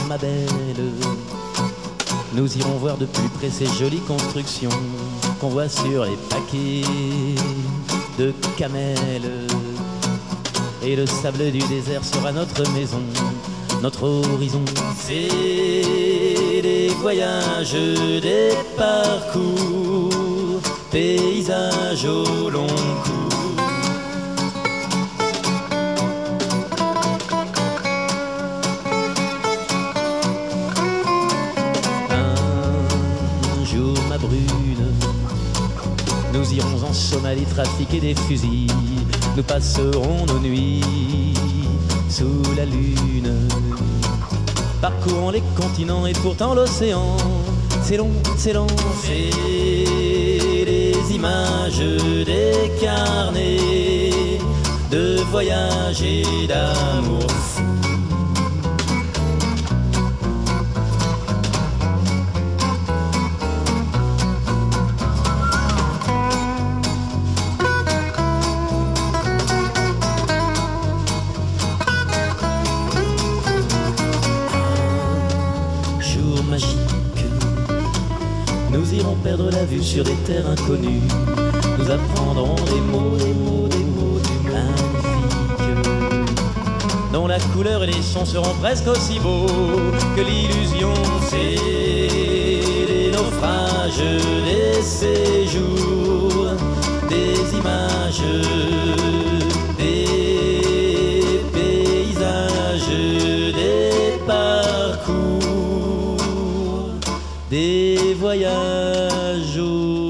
ma belle. Nous irons voir de plus près ces jolies constructions qu'on voit sur les paquets de camels. Et le sable du désert sera notre maison, notre horizon. C'est des voyages, des parcours, paysages au long cours. Un jour, ma brune, nous irons en Somalie trafiquer des fusils. Nous passerons nos nuits sous la lune, parcourant les continents et pourtant l'océan. C'est long, c'est long, c'est des images, des carnets de voyage et d'amour. Nous irons perdre la vue sur des terres inconnues. Nous apprendrons des mots magnifiques, dont la couleur et les sons seront presque aussi beaux que l'illusion. C'est des naufrages, des séjours, des images, des paysages, des parcours, des voyages.